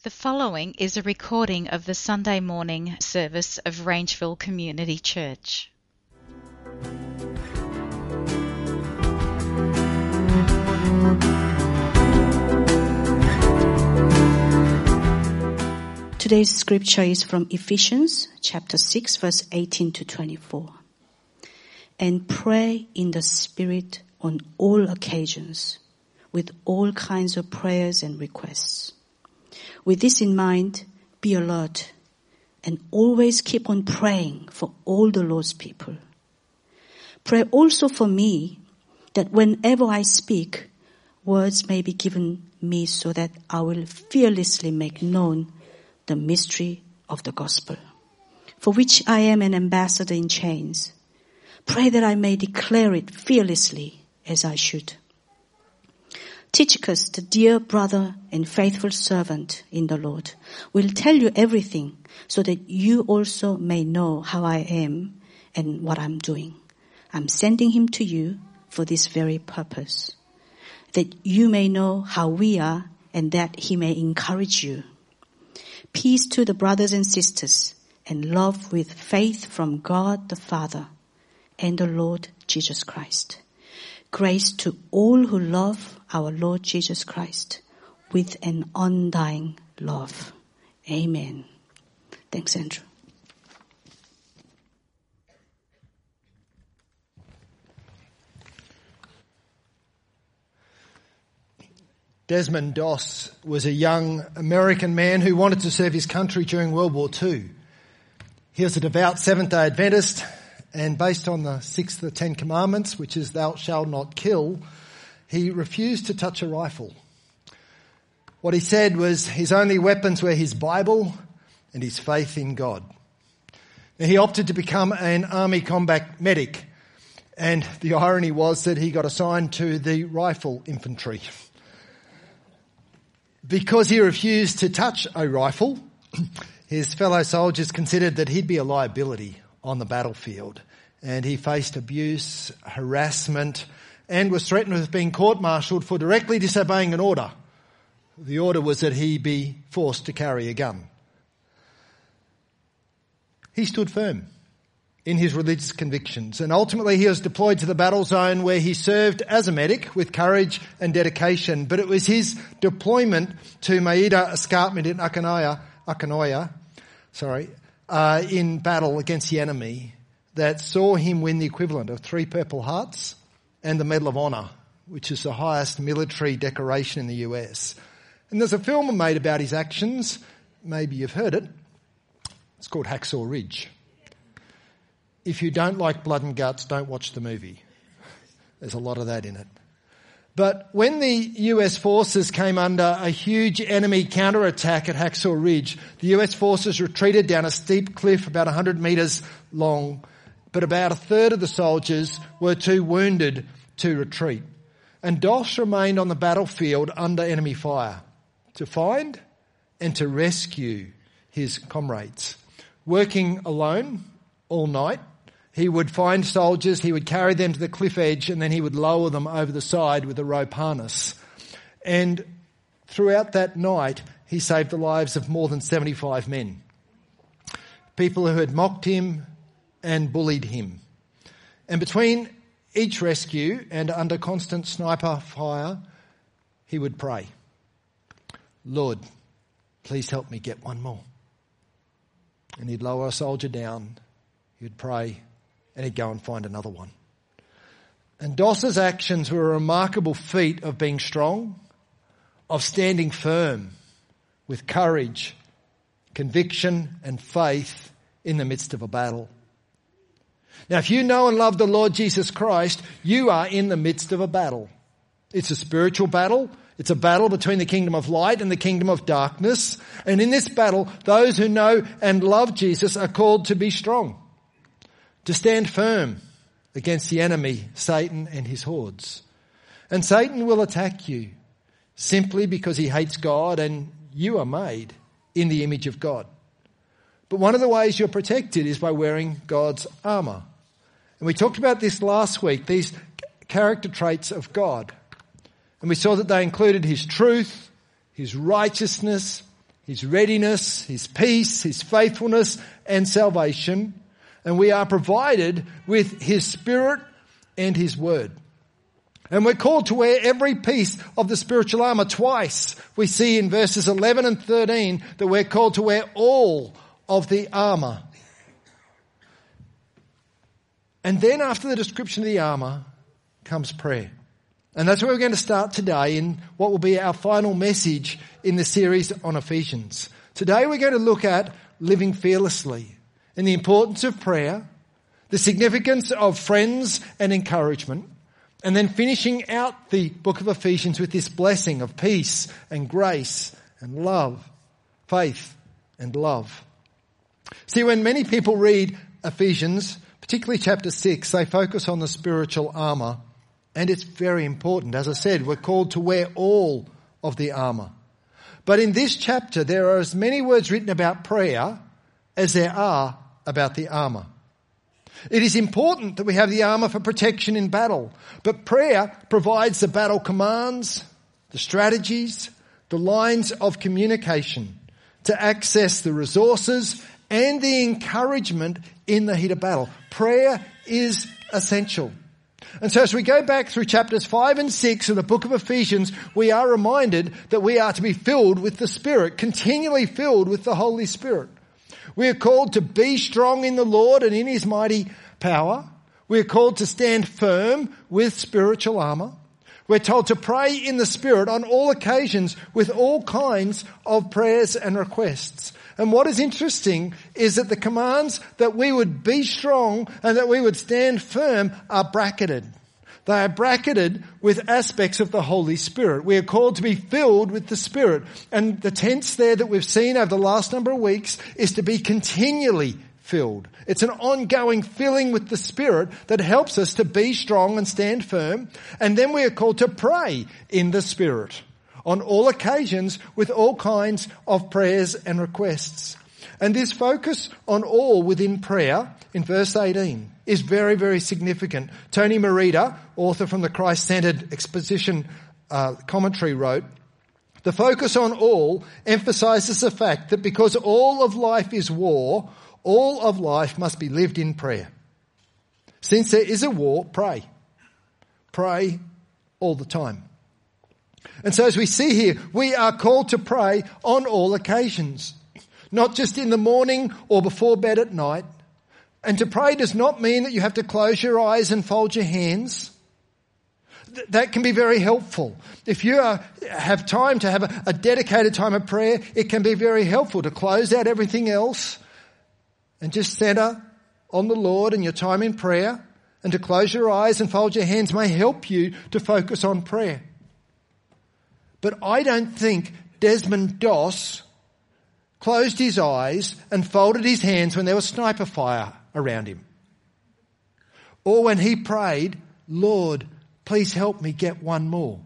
The following is a recording of the Sunday morning service of Rangeville Community Church. Today's scripture is from Ephesians chapter 6 verse 18 to 24. And pray in the Spirit on all occasions with all kinds of prayers and requests. With this in mind, be alert and always keep on praying for all the Lord's people. Pray also for me that whenever I speak, words may be given me so that I will fearlessly make known the mystery of the gospel, for which I am an ambassador in chains. Pray that I may declare it fearlessly as I should. Tychicus, the dear brother and faithful servant in the Lord, will tell you everything so that you also may know how I am and what I'm doing. I'm sending him to you for this very purpose, that you may know how we are and that he may encourage you. Peace to the brothers and sisters and love with faith from God the Father and the Lord Jesus Christ. Grace to all who love our Lord Jesus Christ with an undying love. Amen. Thanks, Andrew. Desmond Doss was a young American man who wanted to serve his country during World War II. He was a devout Seventh-day Adventist, and based on the sixth of the Ten Commandments, which is thou shalt not kill, he refused to touch a rifle. What he said was his only weapons were his Bible and his faith in God. Now, he opted to become an army combat medic, and the irony was that he got assigned to the rifle infantry. Because he refused to touch a rifle, his fellow soldiers considered that he'd be a liability on the battlefield, and he faced abuse, harassment, and was threatened with being court-martialed for directly disobeying an order. The order was that he be forced to carry a gun. He stood firm in his religious convictions, and ultimately he was deployed to the battle zone where he served as a medic with courage and dedication. But it was his deployment to Maeda Escarpment in Akanoya, in battle against the enemy that saw him win the equivalent of 3 Purple Hearts and the Medal of Honor, which is the highest military decoration in the US. And there's a film made about his actions. Maybe you've heard it. It's called Hacksaw Ridge. If you don't like blood and guts, don't watch the movie. There's a lot of that in it. But when the US forces came under a huge enemy counterattack at Hacksaw Ridge, the US forces retreated down a steep cliff about 100 metres long, but about a third of the soldiers were too wounded to retreat. And Doss remained on the battlefield under enemy fire to find and to rescue his comrades. Working alone all night, he would find soldiers, he would carry them to the cliff edge, and then he would lower them over the side with a rope harness. And throughout that night, he saved the lives of more than 75 men. People who had mocked him and bullied him. And between each rescue and under constant sniper fire, he would pray, Lord, please help me get one more. And he'd lower a soldier down, he'd pray, and he'd go and find another one. And Doss's actions were a remarkable feat of being strong, of standing firm with courage, conviction and faith in the midst of a battle. Now, if you know and love the Lord Jesus Christ, you are in the midst of a battle. It's a spiritual battle. It's a battle between the kingdom of light and the kingdom of darkness. And in this battle, those who know and love Jesus are called to be strong, to stand firm against the enemy, Satan and his hordes. And Satan will attack you simply because he hates God, and you are made in the image of God. But one of the ways you're protected is by wearing God's armour. And we talked about this last week, these character traits of God. And we saw that they included his truth, his righteousness, His readiness, His peace, His faithfulness and salvation. And we are provided with His Spirit and His Word. And we're called to wear every piece of the spiritual armour. Twice we see in verses 11 and 13 that we're called to wear all of the armour. And then after the description of the armour comes prayer. And that's where we're going to start today in what will be our final message in the series on Ephesians. Today we're going to look at living fearlessly and the importance of prayer, the significance of friends and encouragement, and then finishing out the book of Ephesians with this blessing of peace and grace and love, faith and love. See, when many people read Ephesians, particularly chapter 6, they focus on the spiritual armour, and it's very important. As I said, we're called to wear all of the armour. But in this chapter, there are as many words written about prayer as there are about the armour. It is important that we have the armour for protection in battle, but prayer provides the battle commands, the strategies, the lines of communication to access the resources and the encouragement in the heat of battle. Prayer is essential. And so as we go back through chapters 5 and 6 of the book of Ephesians, we are reminded that we are to be filled with the Spirit, continually filled with the Holy Spirit. We are called to be strong in the Lord and in His mighty power. We are called to stand firm with spiritual armour. We're told to pray in the Spirit on all occasions with all kinds of prayers and requests. And what is interesting is that the commands that we would be strong and that we would stand firm are bracketed. They are bracketed with aspects of the Holy Spirit. We are called to be filled with the Spirit. And the tense there that we've seen over the last number of weeks is to be continually filled. It's an ongoing filling with the Spirit that helps us to be strong and stand firm. And then we are called to pray in the Spirit on all occasions with all kinds of prayers and requests. And this focus on all within prayer in verse 18 is very, very significant. Tony Merida, author from the Christ-Centered Exposition commentary, wrote, "The focus on all emphasizes the fact that because all of life is war, all of life must be lived in prayer. Since there is a war, pray. Pray all the time." And so as we see here, we are called to pray on all occasions, not just in the morning or before bed at night. And to pray does not mean that you have to close your eyes and fold your hands. That can be very helpful. If you have time to have a dedicated time of prayer, it can be very helpful to close out everything else and just centre on the Lord and your time in prayer, and to close your eyes and fold your hands may help you to focus on prayer. But I don't think Desmond Doss closed his eyes and folded his hands when there was sniper fire around him. Or when he prayed, "Lord, please help me get one more."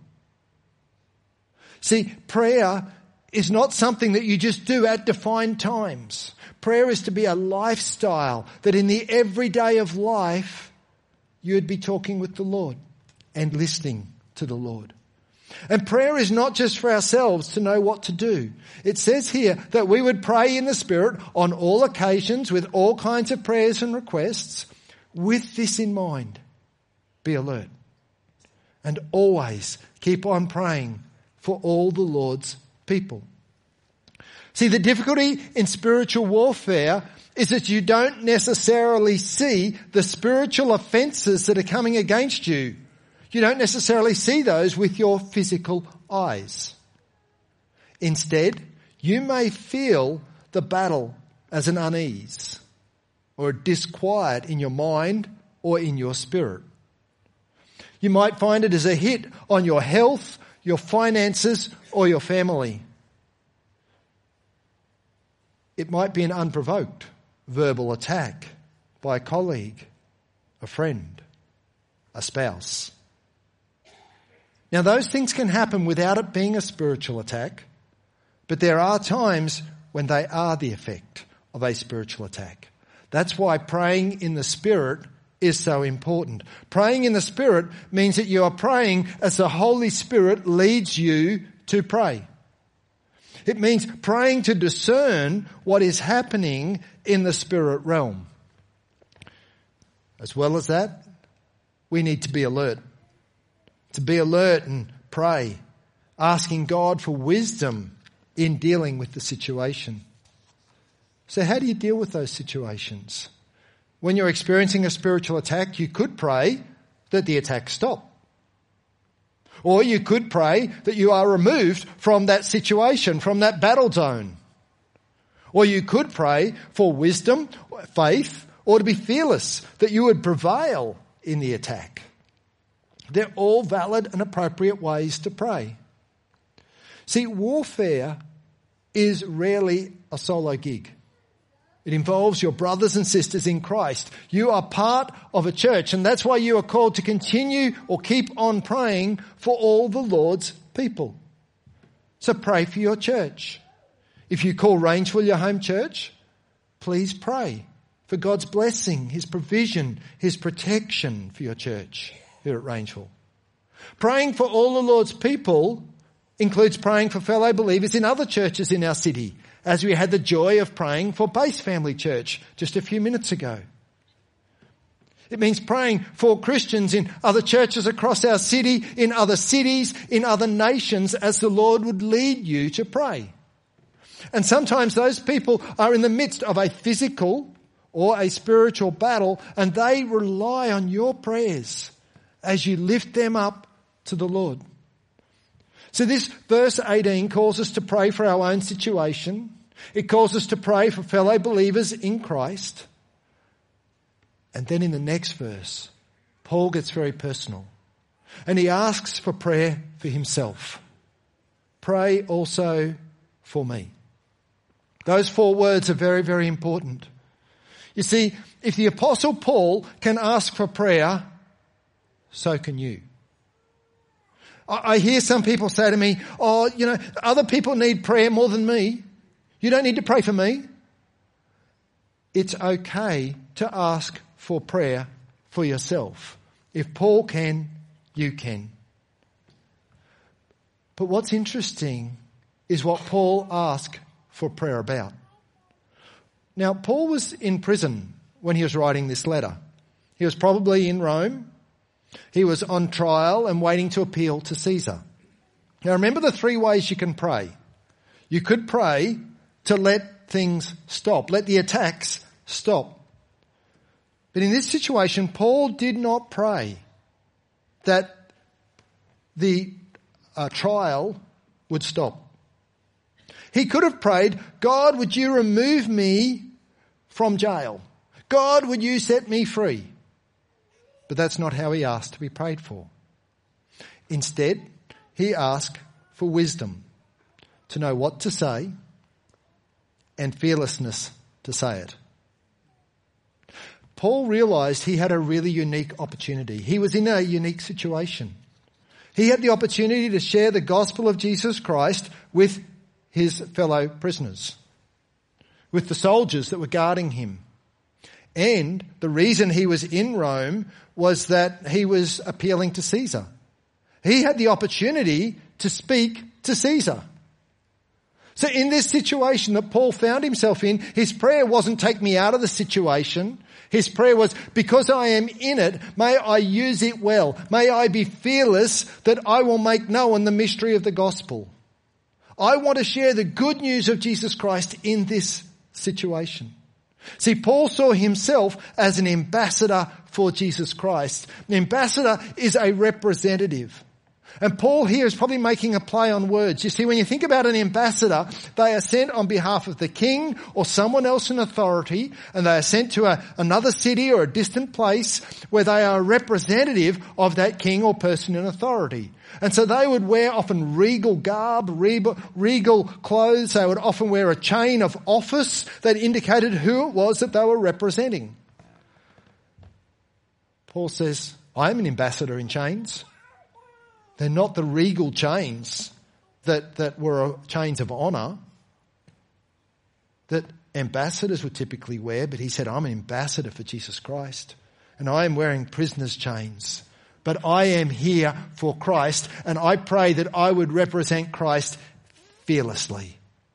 See, prayer is not something that you just do at defined times. Prayer is to be a lifestyle that in the everyday of life, you would be talking with the Lord and listening to the Lord. And prayer is not just for ourselves to know what to do. It says here that we would pray in the Spirit on all occasions with all kinds of prayers and requests. With this in mind, be alert and always keep on praying for all the Lord's people. See, the difficulty in spiritual warfare is that you don't necessarily see the spiritual offences that are coming against you. You don't necessarily see those with your physical eyes. Instead, you may feel the battle as an unease or a disquiet in your mind or in your spirit. You might find it as a hit on your health, your finances, or your family. It might be an unprovoked verbal attack by a colleague, a friend, a spouse. Now, those things can happen without it being a spiritual attack, but there are times when they are the effect of a spiritual attack. That's why praying in the Spirit is so important. Praying in the Spirit means that you are praying as the Holy Spirit leads you to pray. It means praying to discern what is happening in the spirit realm. As well as that, we need to be alert. To be alert and pray, asking God for wisdom in dealing with the situation. So how do you deal with those situations? When you're experiencing a spiritual attack, you could pray that the attack stop. Or you could pray that you are removed from that situation, from that battle zone. Or you could pray for wisdom, faith, or to be fearless, that you would prevail in the attack. They're all valid and appropriate ways to pray. See, warfare is rarely a solo gig. It involves your brothers and sisters in Christ. You are part of a church, and that's why you are called to continue or keep on praying for all the Lord's people. So pray for your church. If you call Rangeville your home church, please pray for God's blessing, His provision, His protection for your church here at Rangeville. Praying for all the Lord's people includes praying for fellow believers in other churches in our city, as we had the joy of praying for Base Family Church just a few minutes ago. It means praying for Christians in other churches across our city, in other cities, in other nations, as the Lord would lead you to pray. And sometimes those people are in the midst of a physical or a spiritual battle, and they rely on your prayers as you lift them up to the Lord. So this verse 18 calls us to pray for our own situation. It calls us to pray for fellow believers in Christ. And then in the next verse, Paul gets very personal. And he asks for prayer for himself. Pray also for me. Those 4 words are very, very important. You see, if the Apostle Paul can ask for prayer, so can you. I hear some people say to me, other people need prayer more than me. You don't need to pray for me. It's okay to ask for prayer for yourself. If Paul can, you can. But what's interesting is what Paul asked for prayer about. Now, Paul was in prison when he was writing this letter. He was probably in Rome. He was on trial and waiting to appeal to Caesar. Now remember the 3 ways you can pray. You could pray to let things stop, let the attacks stop. But in this situation, Paul did not pray that the trial would stop. He could have prayed, God, would you remove me from jail? God, would you set me free? But that's not how he asked to be prayed for. Instead, he asked for wisdom, to know what to say, and fearlessness to say it. Paul realized he had a really unique opportunity. He was in a unique situation. He had the opportunity to share the gospel of Jesus Christ with his fellow prisoners, with the soldiers that were guarding him. And the reason he was in Rome was that he was appealing to Caesar. He had the opportunity to speak to Caesar. So in this situation that Paul found himself in, his prayer wasn't take me out of the situation. His prayer was, because I am in it, may I use it well. May I be fearless that I will make known the mystery of the gospel. I want to share the good news of Jesus Christ in this situation. See, Paul saw himself as an ambassador for Jesus Christ. An ambassador is a representative. And Paul here is probably making a play on words. You see, when you think about an ambassador, they are sent on behalf of the king or someone else in authority, and they are sent to another city or a distant place where they are a representative of that king or person in authority. And so they would wear often regal garb, regal clothes. They would often wear a chain of office that indicated who it was that they were representing. Paul says, I am an ambassador in chains. They're not the regal chains that were chains of honour that ambassadors would typically wear, but he said, I'm an ambassador for Jesus Christ, and I am wearing prisoner's chains. But I am here for Christ, and I pray that I would represent Christ fearlessly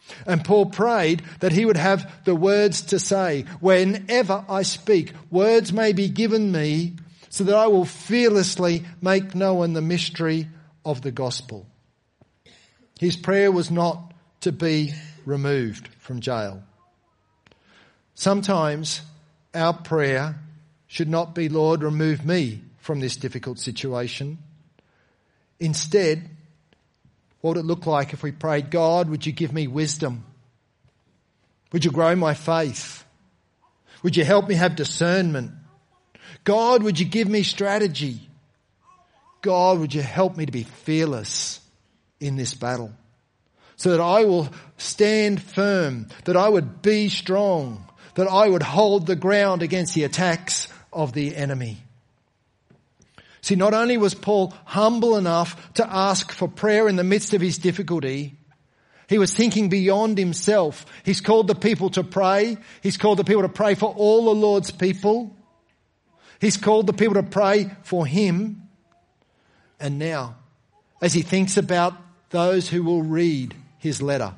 And Paul prayed that he would have the words to say. Whenever I speak, words may be given me so that I will fearlessly make known the mystery of the gospel. His prayer was not to be removed from jail. Sometimes our prayer should not be, Lord, remove me from this difficult situation. Instead, what would it look like if we prayed, God, would you give me wisdom? Would you grow my faith? Would you help me have discernment? God, would you give me strategy? God, would you help me to be fearless in this battle so that I will stand firm, that I would be strong, that I would hold the ground against the attacks of the enemy. See, not only was Paul humble enough to ask for prayer in the midst of his difficulty, he was thinking beyond himself. He's called the people to pray. He's called the people to pray for all the Lord's people. He's called the people to pray for him. And now, as he thinks about those who will read his letter,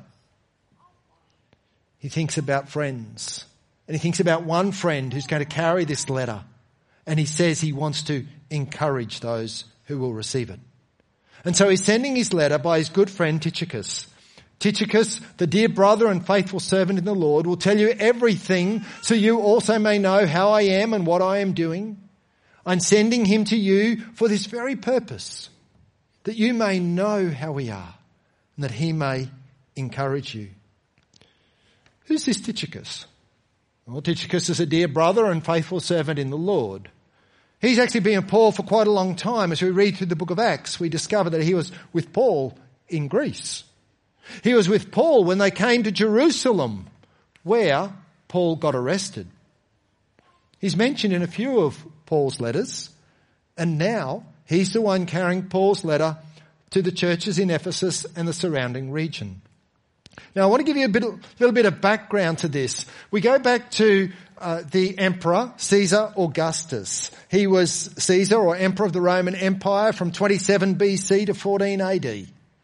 he thinks about friends. And he thinks about one friend who's going to carry this letter. And he says he wants to encourage those who will receive it. And so he's sending his letter by his good friend Tychicus. Tychicus, the dear brother and faithful servant in the Lord, will tell you everything so you also may know how I am and what I am doing. I'm sending him to you for this very purpose, that you may know how we are and that he may encourage you. Who's this Tychicus? Well, Tychicus is a dear brother and faithful servant in the Lord. He's actually been with Paul for quite a long time. As we read through the book of Acts, we discover that he was with Paul in Greece. He was with Paul when they came to Jerusalem, where Paul got arrested. He's mentioned in a few of Paul's letters, and now he's the one carrying Paul's letter to the churches in Ephesus and the surrounding region. Now, I want to give you a little bit of background to this. We go back to the emperor, Caesar Augustus. He was Caesar, or emperor of the Roman Empire, from 27 BC to 14 AD.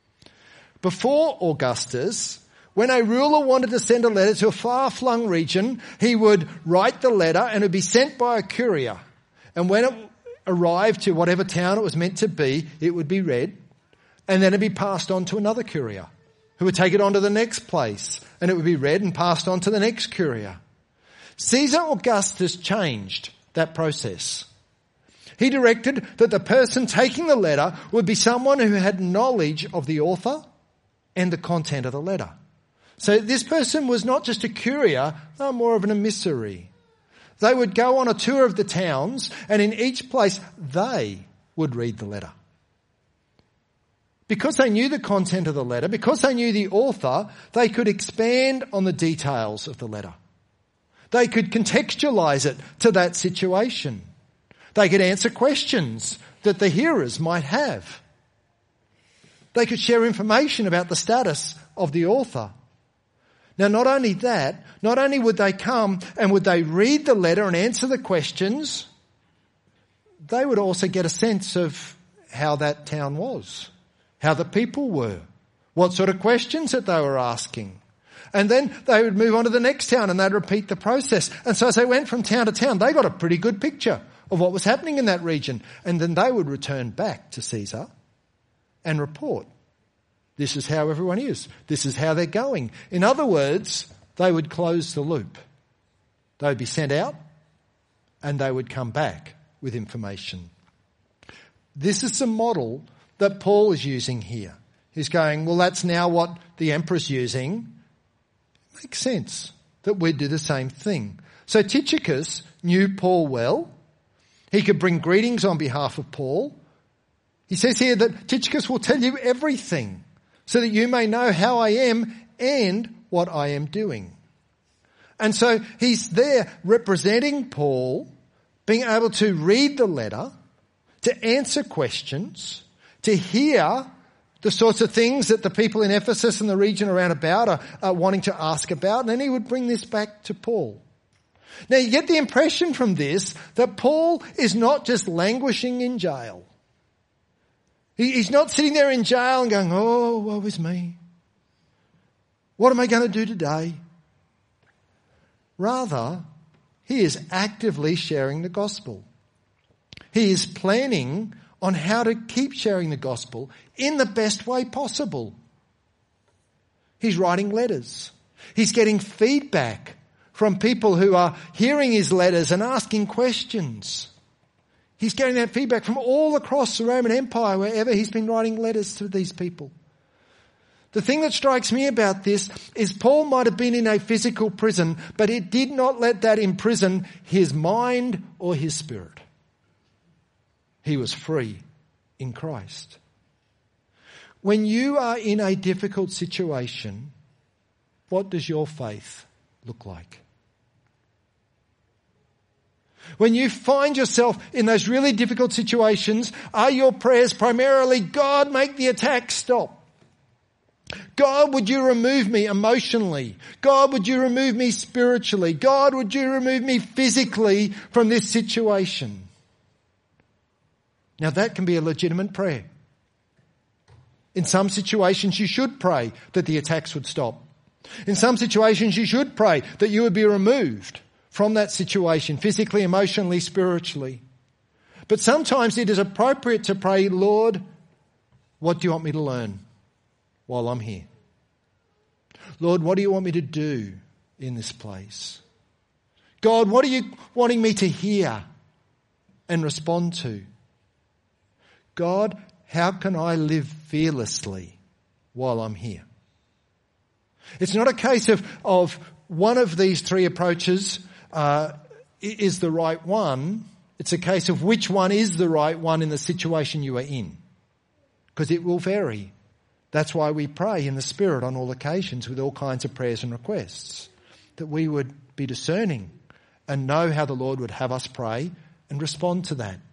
Before Augustus, when a ruler wanted to send a letter to a far-flung region, he would write the letter and it would be sent by a courier. And when it arrived to whatever town it was meant to be, it would be read, and then it would be passed on to another courier, who would take it on to the next place, and it would be read and passed on to the next courier. Caesar Augustus changed that process. He directed that the person taking the letter would be someone who had knowledge of the author and the content of the letter. So this person was not just a courier, they were more of an emissary. They would go on a tour of the towns, and in each place they would read the letter. Because they knew the content of the letter, because they knew the author, they could expand on the details of the letter. They could contextualize it to that situation. They could answer questions that the hearers might have. They could share information about the status of the author. Now, not only that, not only would they come and would they read the letter and answer the questions, they would also get a sense of how that town was, how the people were, what sort of questions that they were asking. And then they would move on to the next town and they'd repeat the process. And so as they went from town to town, they got a pretty good picture of what was happening in that region. And then they would return back to Caesar and report. This is how everyone is. This is how they're going. In other words, they would close the loop. They would be sent out and they would come back with information. This is the model that Paul is using here. He's going, well, that's now what the emperor's using. It makes sense that we'd do the same thing. So Tychicus knew Paul well. He could bring greetings on behalf of Paul. He says here that Tychicus will tell you everything so that you may know how I am and what I am doing. And so he's there representing Paul, being able to read the letter, to answer questions, to hear the sorts of things that the people in Ephesus and the region around about are wanting to ask about, and then he would bring this back to Paul. Now you get the impression from this that Paul is not just languishing in jail. He's not sitting there in jail and going, oh, woe is me. What am I going to do today? Rather, he is actively sharing the gospel. He is planning on how to keep sharing the gospel in the best way possible. He's writing letters. He's getting feedback from people who are hearing his letters and asking questions. He's getting that feedback from all across the Roman Empire, wherever he's been writing letters to these people. The thing that strikes me about this is Paul might have been in a physical prison, but it did not let that imprison his mind or his spirit. He was free in Christ. When you are in a difficult situation, what does your faith look like? When you find yourself in those really difficult situations, are your prayers primarily, God, make the attack stop? God, would you remove me emotionally? God, would you remove me spiritually? God, would you remove me physically from this situation? Now that can be a legitimate prayer. In some situations you should pray that the attacks would stop. In some situations you should pray that you would be removed from that situation, physically, emotionally, spiritually. But sometimes it is appropriate to pray, Lord, what do you want me to learn while I'm here? Lord, what do you want me to do in this place? God, what are you wanting me to hear and respond to? God, how can I live fearlessly while I'm here? It's not a case of one of these three approaches is the right one. It's a case of which one is the right one in the situation you are in. Because it will vary. That's why we pray in the Spirit on all occasions with all kinds of prayers and requests. That we would be discerning and know how the Lord would have us pray and respond to that.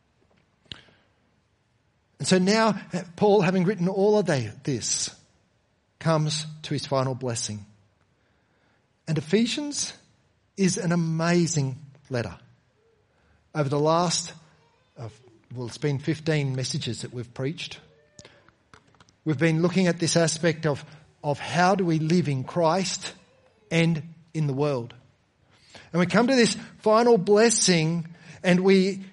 And so now Paul, having written all of this, comes to his final blessing. And Ephesians is an amazing letter. Over the last, it's been 15 messages that we've preached. We've been looking at this aspect of how do we live in Christ and in the world. And we come to this final blessing and we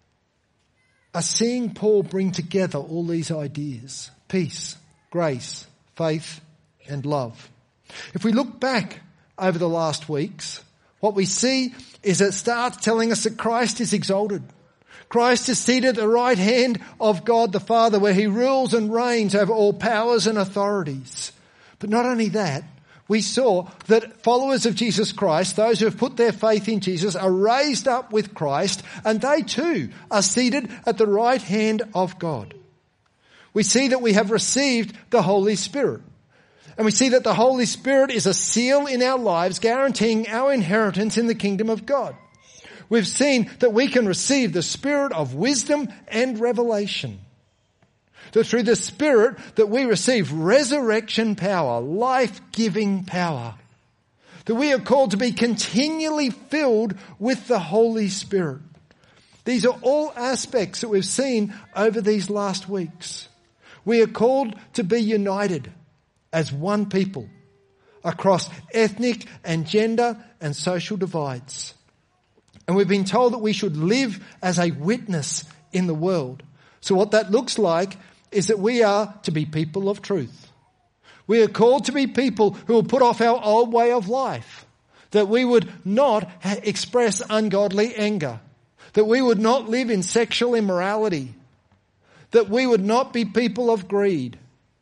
are seeing Paul bring together all these ideas: peace, grace, faith, and love. If we look back over the last weeks, what we see is it starts telling us that Christ is exalted. Christ is seated at the right hand of God the Father, where he rules and reigns over all powers and authorities. But not only that, we saw that followers of Jesus Christ, those who have put their faith in Jesus, are raised up with Christ, and they too are seated at the right hand of God. We see that we have received the Holy Spirit. And we see that the Holy Spirit is a seal in our lives, guaranteeing our inheritance in the kingdom of God. We've seen that we can receive the spirit of wisdom and revelation. That through the Spirit that we receive resurrection power, life-giving power. That we are called to be continually filled with the Holy Spirit. These are all aspects that we've seen over these last weeks. We are called to be united as one people across ethnic and gender and social divides. And we've been told that we should live as a witness in the world. So what that looks like is that we are to be people of truth. We are called to be people who will put off our old way of life. That we would not express ungodly anger. That we would not live in sexual immorality. That we would not be people of greed.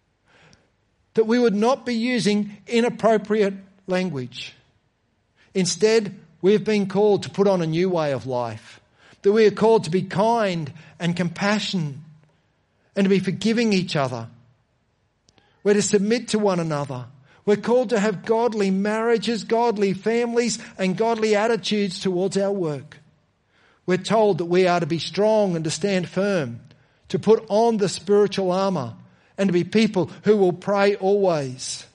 That we would not be using inappropriate language. Instead, we have been called to put on a new way of life. That we are called to be kind and compassionate and to be forgiving each other. We're to submit to one another. We're called to have godly marriages, godly families, and godly attitudes towards our work. We're told that we are to be strong and to stand firm, to put on the spiritual armour, and to be people who will pray always.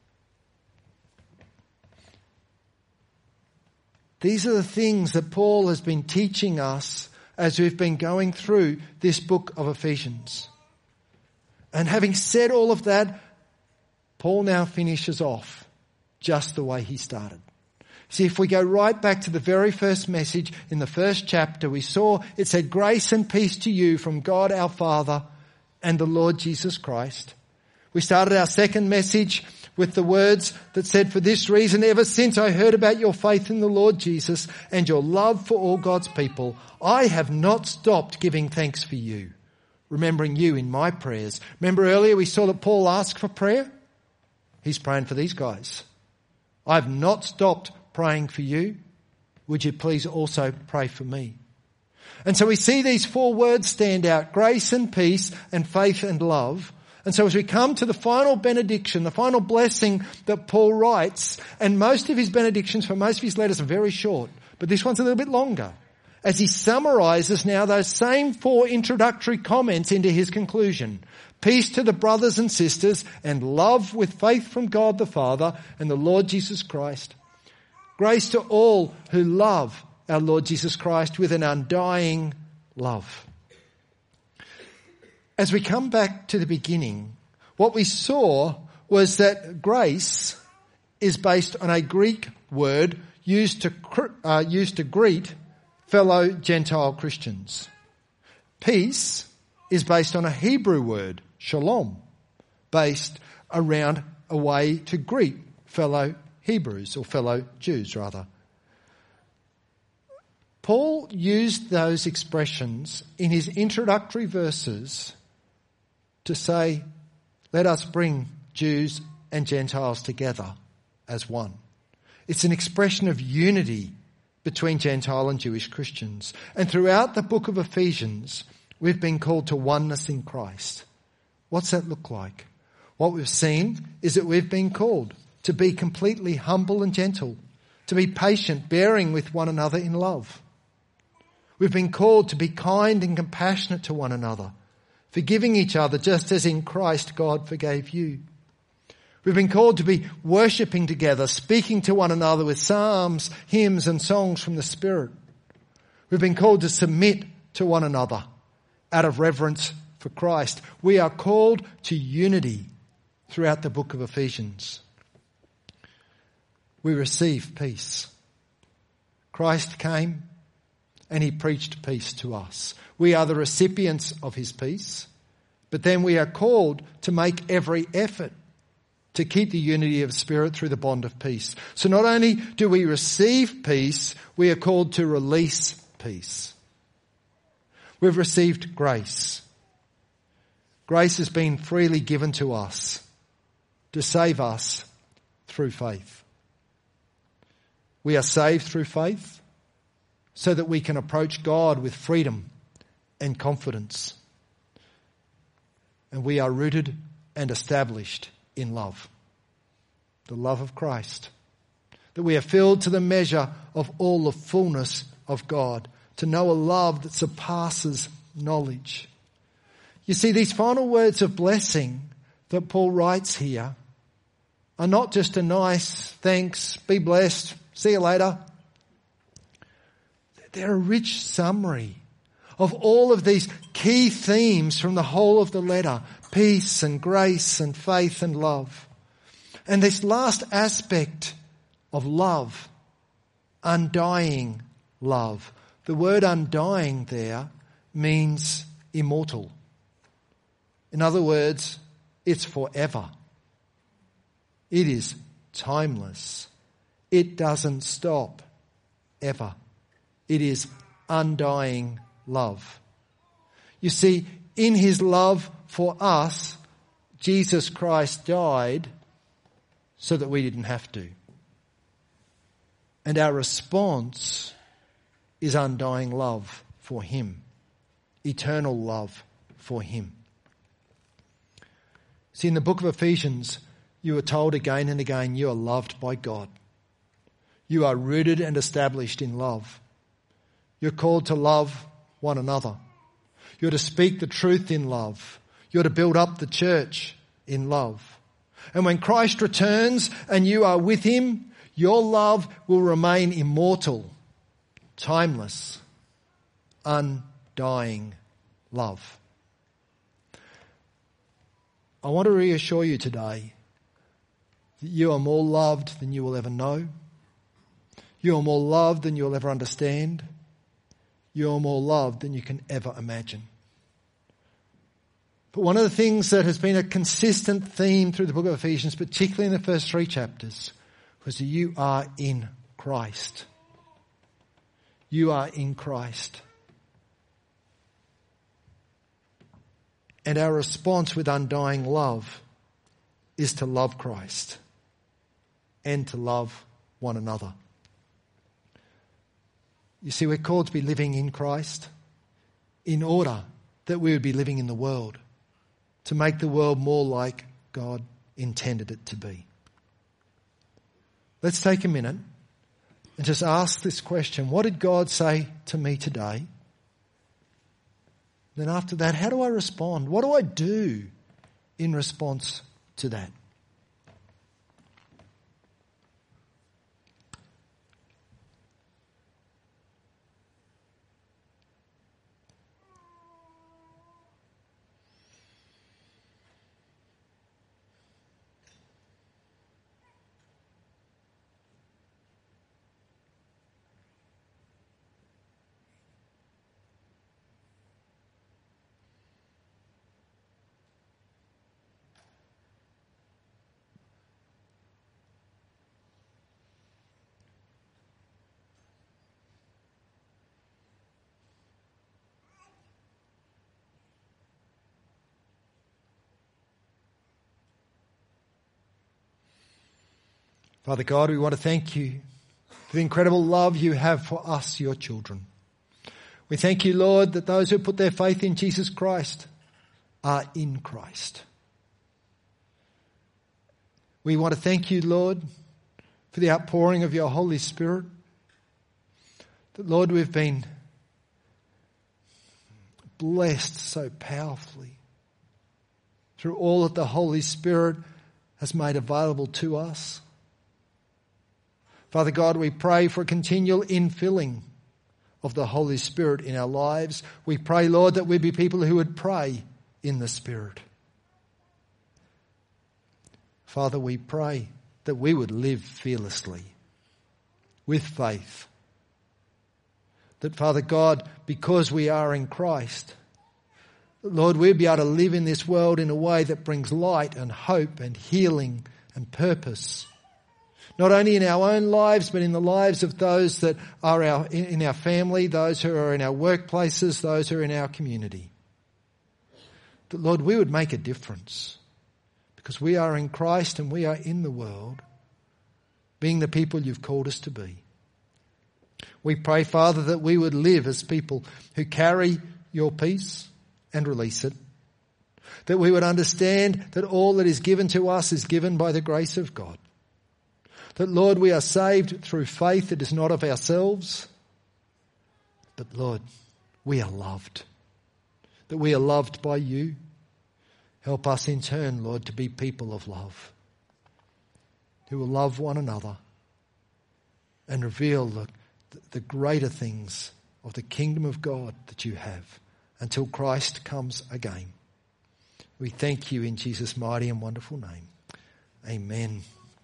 These are the things that Paul has been teaching us as we've been going through this book of Ephesians. And having said all of that, Paul now finishes off just the way he started. See, if we go right back to the very first message in the first chapter, we saw it said, "Grace and peace to you from God our Father and the Lord Jesus Christ." We started our second message with the words that said, "For this reason, ever since I heard about your faith in the Lord Jesus and your love for all God's people, I have not stopped giving thanks for you, remembering you in my prayers." Remember earlier we saw that Paul asked for prayer? He's praying for these guys. "I've not stopped praying for you. Would you please also pray for me?" And so we see these four words stand out: grace and peace and faith and love. And so as we come to the final benediction, the final blessing that Paul writes, and most of his benedictions for most of his letters are very short, but this one's a little bit longer, as he summarizes now those same four introductory comments into his conclusion. Peace to the brothers and sisters, and love with faith from God the Father and the Lord Jesus Christ. Grace to all who love our Lord Jesus Christ with an undying love. As we come back to the beginning, what we saw was that grace is based on a Greek word used to greet fellow Gentile Christians. Peace is based on a Hebrew word, shalom, based around a way to greet fellow Hebrews, or fellow Jews rather. Paul used those expressions in his introductory verses to say, let us bring Jews and Gentiles together as one. It's an expression of unity between Gentile and Jewish Christians. And throughout the book of Ephesians, we've been called to oneness in Christ. What's that look like? What we've seen is that we've been called to be completely humble and gentle, to be patient, bearing with one another in love. We've been called to be kind and compassionate to one another, forgiving each other just as in Christ God forgave you. We've been called to be worshipping together, speaking to one another with psalms, hymns and songs from the Spirit. We've been called to submit to one another out of reverence for Christ. We are called to unity throughout the book of Ephesians. We receive peace. Christ came and he preached peace to us. We are the recipients of his peace, but then we are called to make every effort to keep the unity of spirit through the bond of peace. So not only do we receive peace, we are called to release peace. We've received grace. Grace has been freely given to us to save us through faith. We are saved through faith so that we can approach God with freedom and confidence. And we are rooted and established in love, the love of Christ, that we are filled to the measure of all the fullness of God, to know a love that surpasses knowledge. You see, these final words of blessing that Paul writes here are not just a nice thanks, be blessed, see you later. They're a rich summary of all of these key themes from the whole of the letter: peace and grace and faith and love. And this last aspect of love, undying love. The word undying there means immortal. In other words, it's forever. It is timeless. It doesn't stop ever. It is undying love. You see, in his love for us, Jesus Christ died so that we didn't have to. And our response is undying love for him, eternal love for him. See, in the book of Ephesians, you are told again and again you are loved by God. You are rooted and established in love. You're called to love one another. You're to speak the truth in love. You're to build up the church in love. And when Christ returns and you are with him, your love will remain immortal, timeless, undying love. I want to reassure you today that you are more loved than you will ever know. You are more loved than you'll ever understand. You are more loved than you can ever imagine. But one of the things that has been a consistent theme through the book of Ephesians, particularly in the first 3 chapters, was that you are in Christ. You are in Christ. And our response with undying love is to love Christ and to love one another. You see, we're called to be living in Christ in order that we would be living in the world, to make the world more like God intended it to be. Let's take a minute and just ask this question. What did God say to me today? Then after that, how do I respond? What do I do in response to that? Father God, we want to thank you for the incredible love you have for us, your children. We thank you, Lord, that those who put their faith in Jesus Christ are in Christ. We want to thank you, Lord, for the outpouring of your Holy Spirit. That, Lord, we've been blessed so powerfully through all that the Holy Spirit has made available to us. Father God, we pray for a continual infilling of the Holy Spirit in our lives. We pray, Lord, that we be people who would pray in the Spirit. Father, we pray that we would live fearlessly, with faith. That, Father God, because we are in Christ, Lord, we'll be able to live in this world in a way that brings light and hope and healing and purpose. Not only in our own lives, but in the lives of those that are in our family, those who are in our workplaces, those who are in our community. That, Lord, we would make a difference because we are in Christ and we are in the world, being the people you've called us to be. We pray, Father, that we would live as people who carry your peace and release it. That we would understand that all that is given to us is given by the grace of God. That, Lord, we are saved through faith that is not of ourselves. But, Lord, we are loved. That we are loved by you. Help us in turn, Lord, to be people of love, who will love one another and reveal the greater things of the kingdom of God that you have until Christ comes again. We thank you in Jesus' mighty and wonderful name. Amen.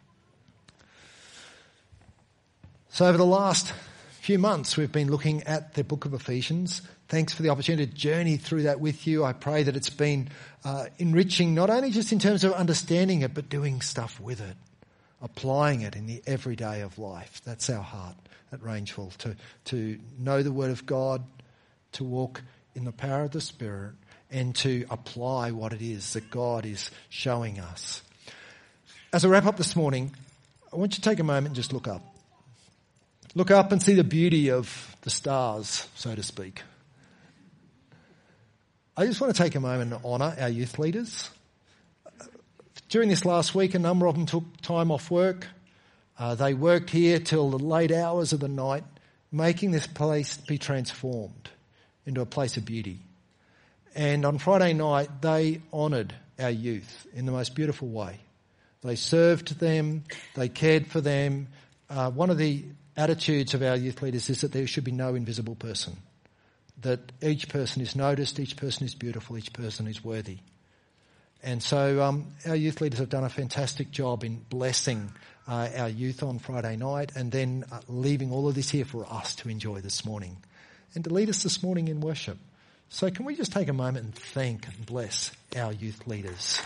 So over the last few months, we've been looking at the book of Ephesians. Thanks for the opportunity to journey through that with you. I pray that it's been enriching, not only just in terms of understanding it, but doing stuff with it, applying it in the everyday of life. That's our heart at Rangeville, to know the Word of God, to walk in the power of the Spirit, and to apply what it is that God is showing us. As I wrap up this morning, I want you to take a moment and just look up. Look up and see the beauty of the stars, so to speak. I just want to take a moment and honour our youth leaders. During this last week, a number of them took time off work. They worked here till the late hours of the night, making this place be transformed into a place of beauty. And on Friday night, they honoured our youth in the most beautiful way. They served them, they cared for them. One of the attitudes of our youth leaders is that there should be no invisible person, that each person is noticed, each person is beautiful, each person is worthy. And so our youth leaders have done a fantastic job in blessing our youth on Friday night and then leaving all of this here for us to enjoy this morning and to lead us this morning in worship. So can we just take a moment and thank and bless our youth leaders?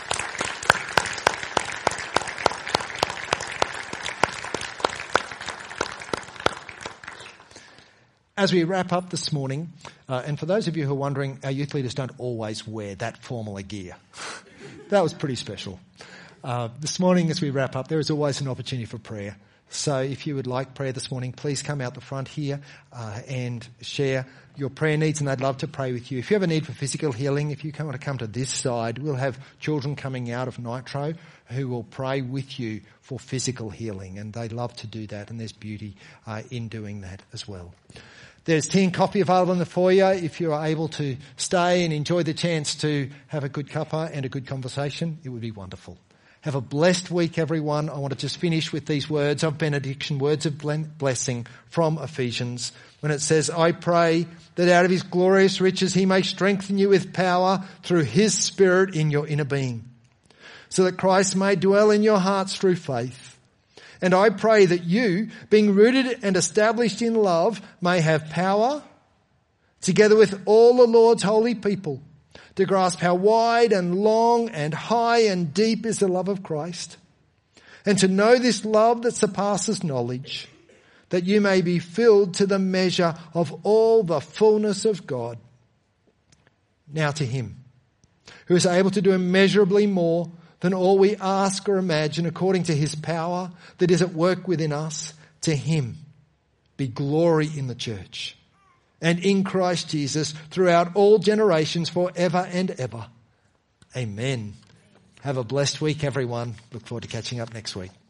As we wrap up this morning, and for those of you who are wondering, our youth leaders don't always wear that formal a gear. That was pretty special. This morning as we wrap up, there is always an opportunity for prayer. So if you would like prayer this morning, please come out the front here and share your prayer needs, and they'd love to pray with you. If you have a need for physical healing, if you want to come to this side, we'll have children coming out of Nitro who will pray with you for physical healing, and they love to do that, and there's beauty in doing that as well. There's tea and coffee available in the foyer if you are able to stay and enjoy the chance to have a good cuppa and a good conversation. It would be wonderful. Have a blessed week, everyone. I want to just finish with these words of benediction, words of blessing from Ephesians, when it says, I pray that out of his glorious riches he may strengthen you with power through his Spirit in your inner being, so that Christ may dwell in your hearts through faith. And I pray that you, being rooted and established in love, may have power, together with all the Lord's holy people, to grasp how wide and long and high and deep is the love of Christ, and to know this love that surpasses knowledge, that you may be filled to the measure of all the fullness of God. Now to him, who is able to do immeasurably more than all we ask or imagine, according to his power that is at work within us, to him be glory in the church and in Christ Jesus throughout all generations, forever and ever. Amen. Have a blessed week, everyone. Look forward to catching up next week.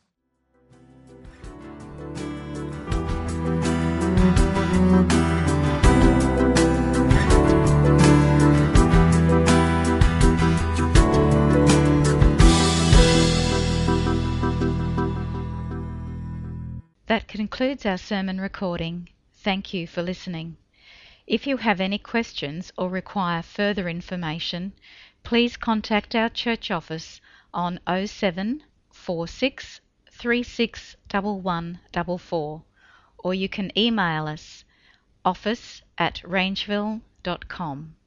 That concludes our sermon recording. Thank you for listening. If you have any questions or require further information, please contact our church office on 07 46 36 1144, or you can email us office@rangeville.com.